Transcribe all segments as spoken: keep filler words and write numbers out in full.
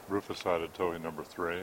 Rufus-sided towing number three.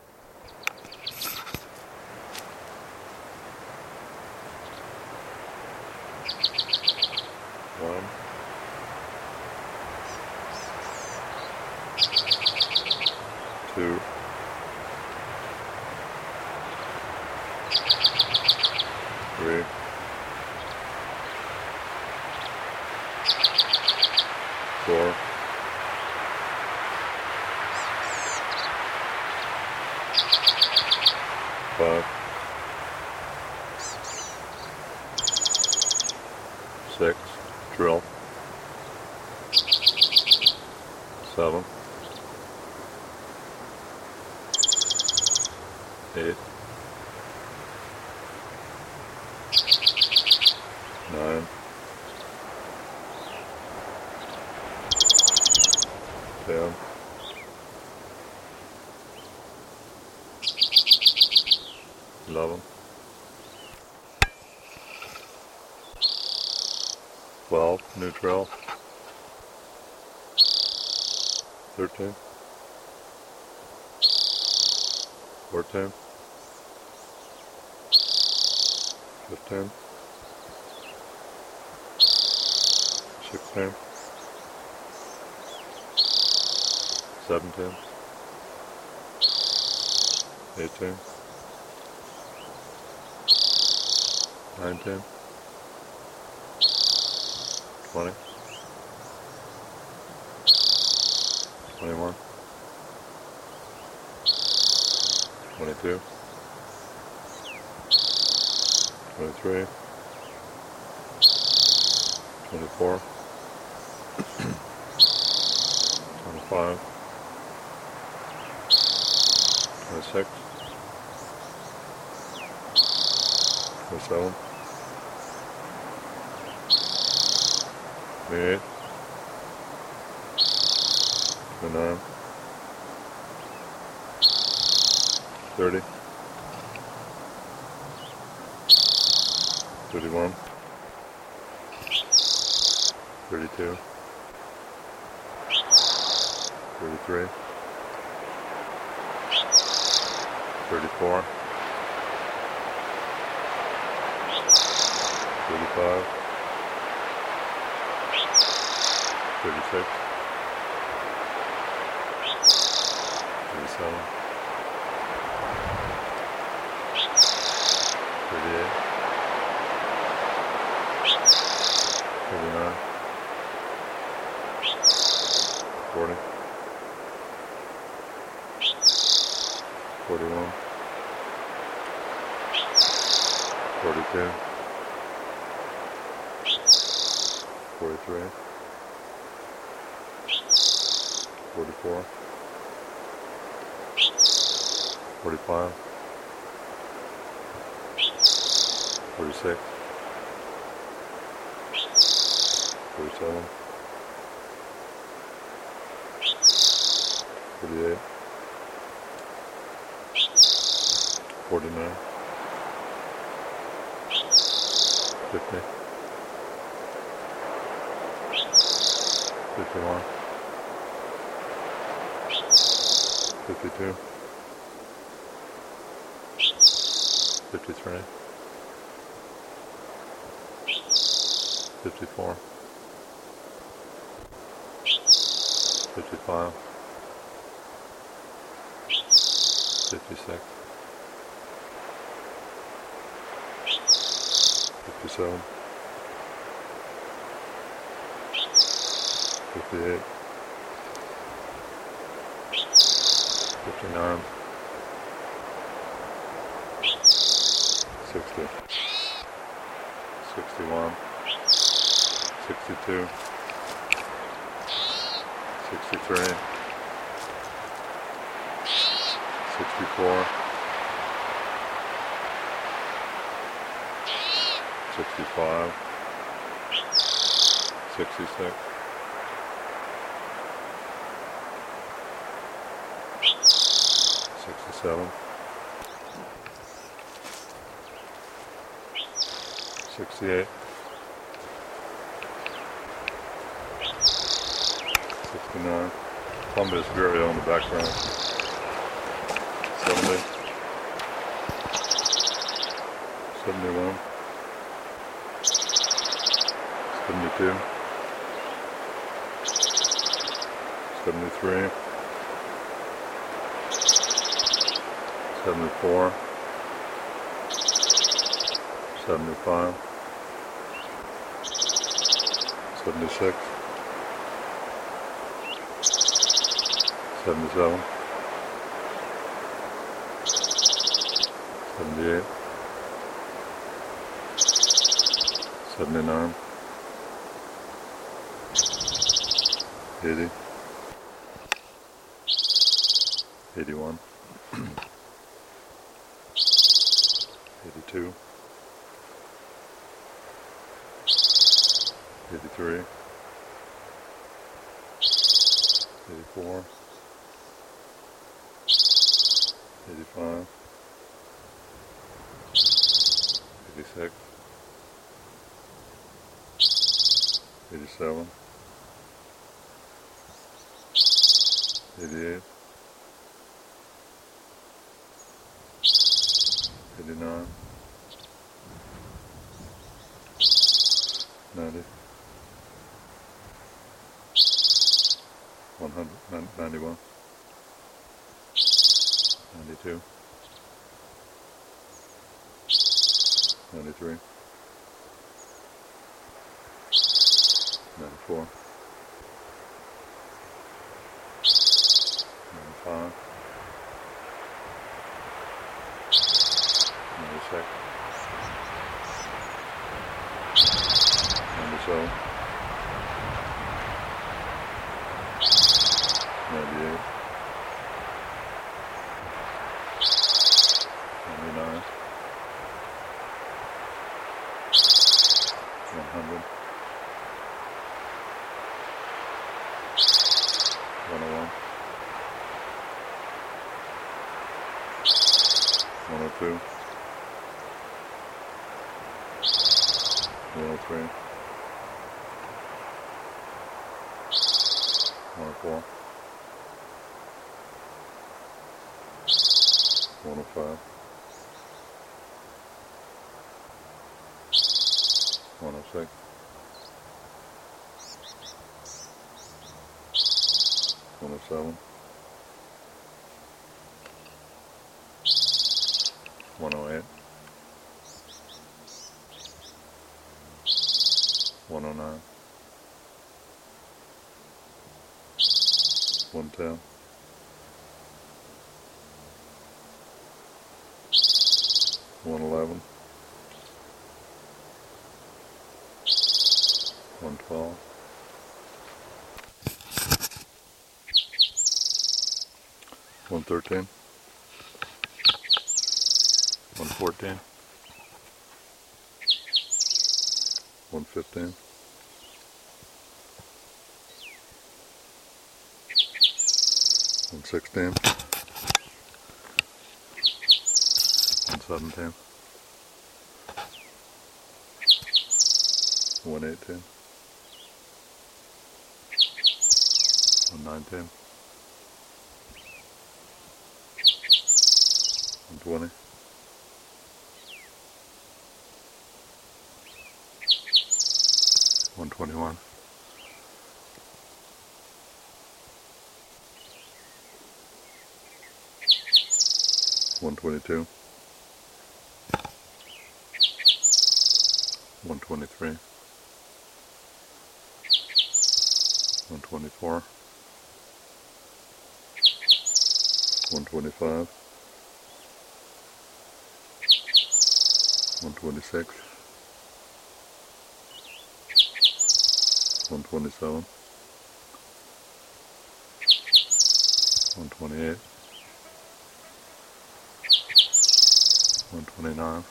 One. Two. Three. Four. Five. Six. Drill. Seven. Eight. Nine. Ten. Eleven. Twelve. New trail. Thirteen. Fourteen. Fifteen. Sixteen. Seventeen. Eighteen. Nineteen. Twenty. Twenty-one. Twenty-two. Twenty-three. Twenty-four. Twenty-five. Twenty-six. Twenty-seven. Twenty-eight. Twenty-nine. Thirty. Thirty-one. Thirty-two. Thirty-three. Thirty-four. Thirty-five. Thirty-six. Thirty-seven. Thirty-eight. Thirty-nine. Forty. Forty-one. Forty-two. Forty-three. Forty-four. Forty-five. Forty-six. Forty-seven. Forty-eight. Forty-nine. Fifty. Fifty-one. Fifty-two. Fifty-three. Fifty-four. Fifty-five. Fifty-six. Fifty-seven. Fifty-eight. Fifty-nine. Sixty. Sixty-one. Sixty-two. Sixty-three. Sixty-four. Sixty-five. Sixty-six. Sixty-seven. Sixty-eight. Sixty-nine. Columbia Stereo in the background. seventy. seventy-one. seventy-two. seventy-three. seventy-four. seventy-five. seventy-six. seventy-seven. seventy-eight. seventy-nine. eighty. eighty-one. eighty-two. eighty-three. eighty-four. eighty-five. eighty-six. eighty-seven. eighty-eight. eighty-nine. ninety. one hundred. ninety-one. ninety-two. ninety-three. ninety-four. ninety-five. ninety-six. ninety-seven. ninety-eight. ninety-nine. one hundred. one oh one. one oh two. one oh three. one oh four. one oh five. one oh six. one oh seven. one oh eight. one oh nine. one ten. one eleven. one twelve. one thirteen. one fourteen. one fifteen. one sixteen. one seventeen. one eighteen. one nineteen. one twenty. one twenty-one. one twenty-two. one twenty-three. one twenty-four. one twenty-five. one twenty-six. one twenty-seven. one twenty-eight. one twenty-nine.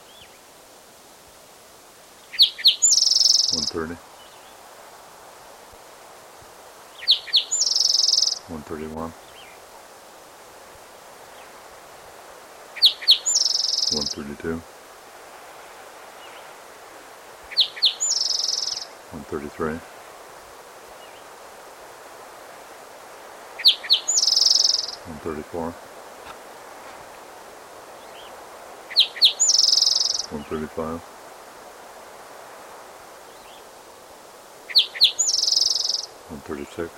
one thirty. one thirty-one. one thirty-two. one thirty-three. one thirty-four, one thirty-five, one thirty-six,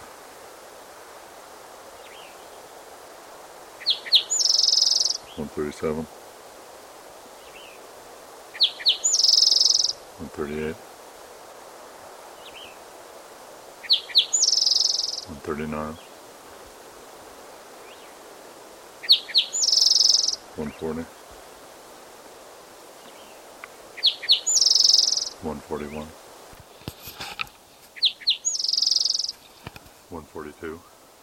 one thirty-seven, one thirty-eight, one thirty-nine, one forty, one forty-one, one forty-two,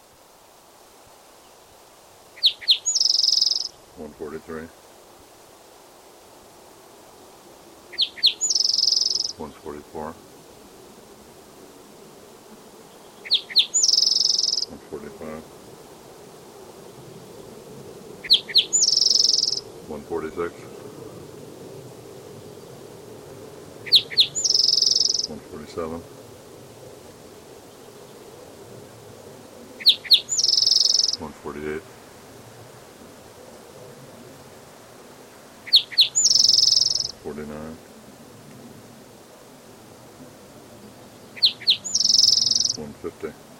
one forty-three, one forty-four, one forty-five, one forty-six, one forty-seven, one forty-eight, forty-nine, one fifty.